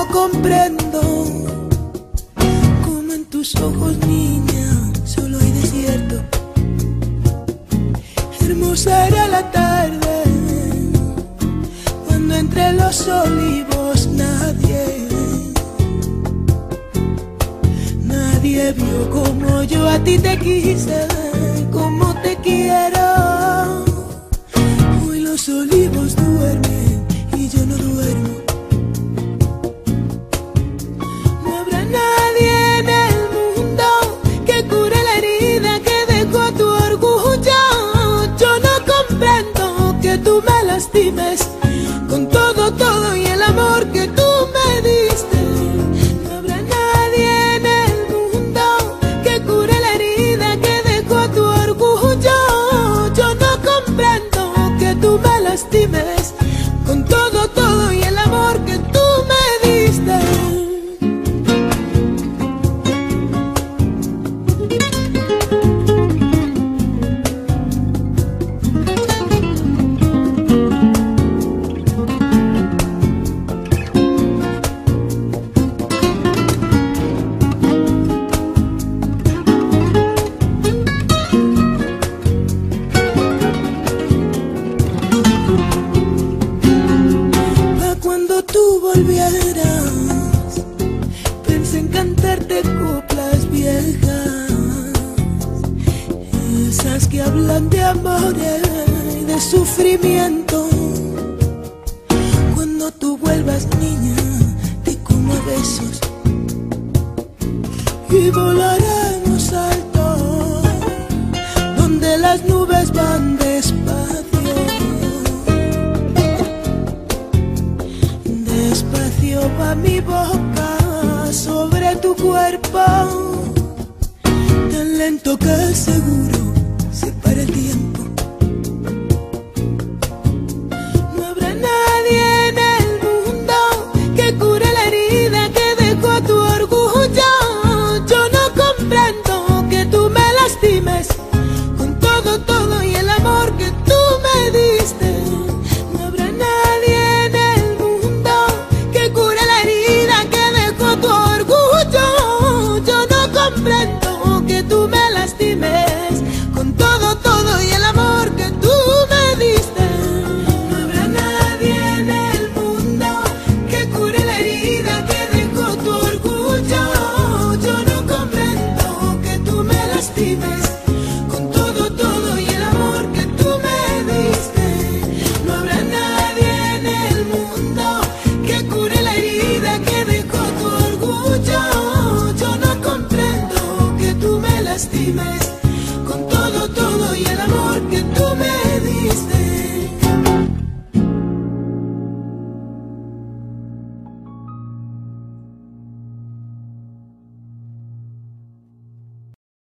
no comprendo cómo en tus ojos, niña, solo hay desierto. Hermosa era la tarde cuando entre los olivos nadie vio como yo a ti te quise, como te quiero. Hoy los olivos duermen y yo no duermo. No habrá nadie en el mundo que cure la herida que dejó tu orgullo. Yo no comprendo que tú me lastimes con todo y el amor que tú me diste. No habrá nadie en el mundo que cure la herida que dejó tu orgullo. Yo no comprendo que tú me lastimes con todo y el amor que tú me diste. Cuando tú volvieras, pensé en cantarte coplas viejas, esas que hablan de amor y de sufrimiento. Cuando tú vuelvas, niña, te como a besos y volaremos alto, donde las nubes van despacio. Despacio va mi boca sobre tu cuerpo, tan lento que seguro se para el tiempo.